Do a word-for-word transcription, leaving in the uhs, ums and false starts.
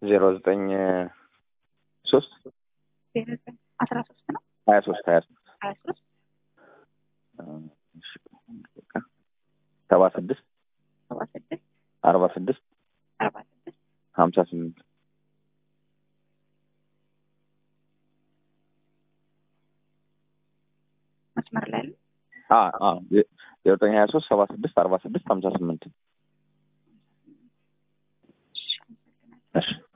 ዜሮ ዘጠኝ ሶስት ዜሮ ዘጠኝ አስራ ሶስት ነው ሀያ ሶስት ሀያ ሶስት ሀያ ሶስት ሰባ ስድስት ሰባ ስድስት አርባ ስድስት አርባ ስድስት ሀምሳ ስምንት መስመር ላይ ነው። አ አ ዜሮ ዘጠኝ ሀያ ሶስት ሰባ ስድስት አርባ ስድስት ሀምሳ ስምንት እሺ